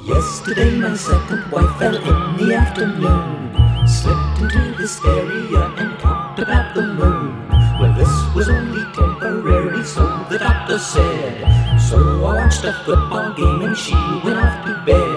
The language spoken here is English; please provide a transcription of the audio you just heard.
Yesterday my second wife fell in the afternoon, slipped into hysteria and talked about the moon. Well, this was only temporary, so the doctor said. So I watched a football game and she went off to bed.